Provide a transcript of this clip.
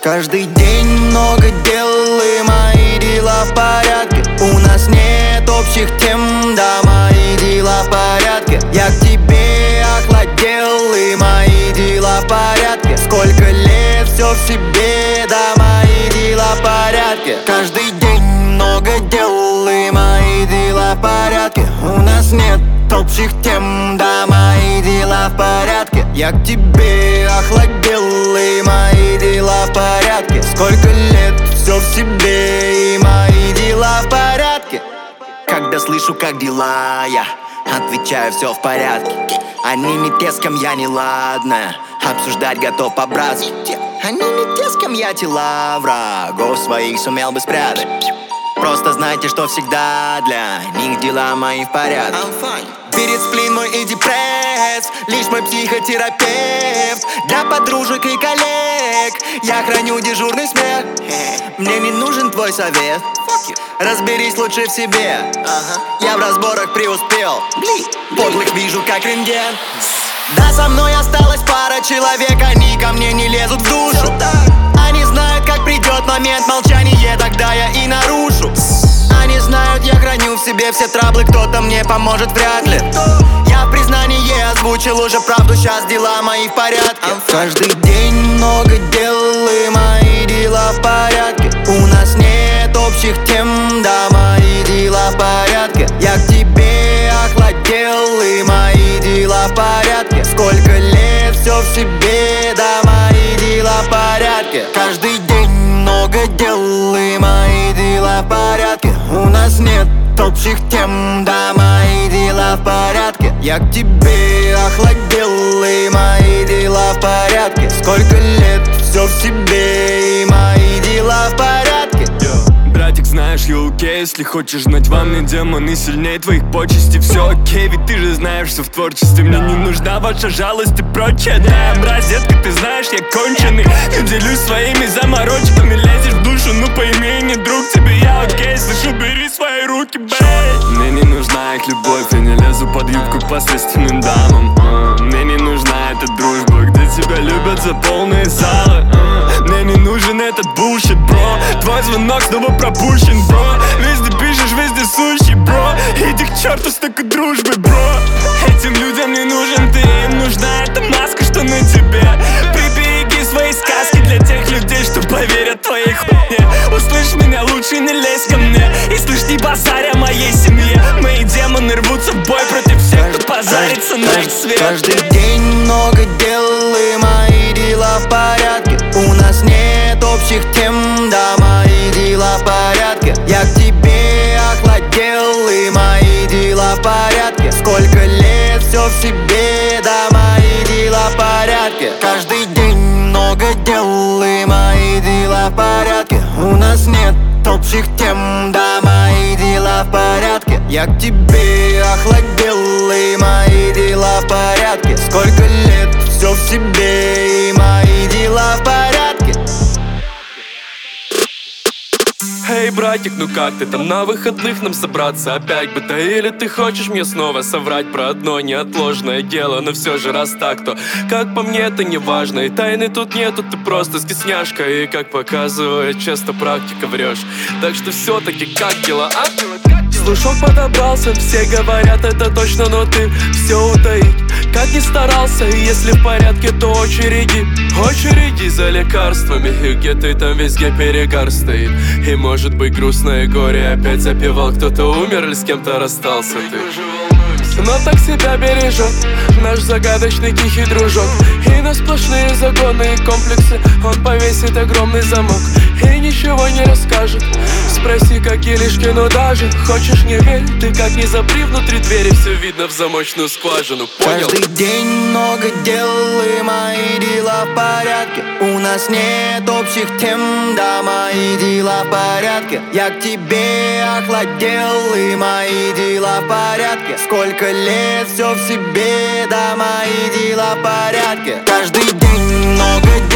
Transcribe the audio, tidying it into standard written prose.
Каждый день много дел, и мои дела в порядке. У нас нет общих тем, да, мои дела в порядке. Я к тебе охладел, и мои дела в порядке. Сколько лет, все в себе, да, мои дела в порядке. Каждый день много дел, и мои дела в порядке. У нас нет общих тем, да, мои дела в порядке. Я к тебе охладел, и мои дела в порядке. Сколько лет, все в себе, и мои дела в порядке. Когда слышу, как дела, я отвечаю, все в порядке. Они не те, с кем я неладная, обсуждать готов по-братски. Они не те, с кем я тела врагов своих сумел бы спрятать. Просто знайте, что всегда для них дела мои в порядке. Перед сплин мой и депресс, лишь мой психотерапевт. Для подружек и коллег я храню дежурный смех. Мне не нужен твой совет, разберись лучше в себе. Я в разборах преуспел, подлых вижу как рентген. Да, со мной осталась пара человек, они ко мне не лезут в душу. Они знают, как придет момент молчания, тогда я и нарушу. Они знают, я храню в себе все траблы, кто-то мне поможет вряд ли. Я в признании озвучил уже правду, сейчас дела мои в порядке. Каждый день много дел, и мои дела в порядке. У нас нет общих тем, да, мои дела в порядке. Я к тебе охладел, и мои дела в порядке. Сколько лет, все в себе, да, мои дела в порядке. Каждый день много дел, и мои дела в порядке. У нас нет общих тем, да, мои дела в порядке. Я к тебе охладел, и мои дела в порядке. Сколько лет, все в себе, и мои дела в порядке. Братик, знаешь, я окей, если хочешь знать, во мне демоны сильнее твоих почестей. Все окей, ведь ты же знаешь, все в творчестве. Мне не нужна ваша жалость и прочее. Да, бразетка, ты знаешь, я конченый. Не делюсь своими заморочками, лезешь в душу, ну пойми, не друг тебе. Я окей, слышу, бери свои руки, бэй. Мне не нужна их любовь, я не лезу под юбку по священным дамам. Мне не нужна эта дружба, где тебя любят за полные залы. Мне не нужен этот bullshit, бро. Твой звонок снова пропущен, бро. Везде пишешь, везде сущий, бро. Иди к черту с такой дружбой, бро. Этим людям не нужен ты, им нужна эта маска, что на тебе. Прибереги свои сказки для тех людей, что поверят твоей хуйне. Услышь меня, лучше не лезь ко мне. И слышь, не базарь о моей семье. Мои демоны рвутся в бой против всех, кто позарится на их свет. Каждый день много дел, и мои дела в порядке. У нас нет общих тем, да, мои дела в порядке. Я к тебе охладел, и мои дела в порядке. Сколько лет, все в себе, да, мои дела в порядке. Каждый день много дел, и мои дела в порядке. У нас нет общих тем, да, мои дела в порядке. Я к тебе охладел, и мои дела в порядке. Сколько лет, все в себе, и мои дела в порядке. Эй, братик, ну как ты там? На выходных нам собраться опять бы, да или ты хочешь мне снова соврать про одно неотложное дело? Но все же раз так, то, как по мне, это не важно. И тайны тут нету, ты просто скисняшка. И как показывает часто практика, врешь. Так что все-таки как дела, а? Слушок подобрался, все говорят это точно, но ты все утаить. Как ни старался, и если в порядке, то очереди за лекарствами. И где ты там везде перегар стоит. И может быть грустное горе опять запевал. Кто-то умер или с кем-то расстался ты. Но так себя бережет наш загадочный тихий дружок. И на сплошные загоны и комплексы он повесит огромный замок. И ничего не расскажет. Спроси, какие лишки, но даже хочешь не верь. Ты как ни запри внутри двери, все видно в замочную скважину, понял? Каждый день много дел, и мои дела в порядке. У нас нет общих тем, да, мои дела в порядке. Я к тебе охладел, и мои дела в порядке. Сколько лет, все в себе, да, мои дела в порядке. Каждый день много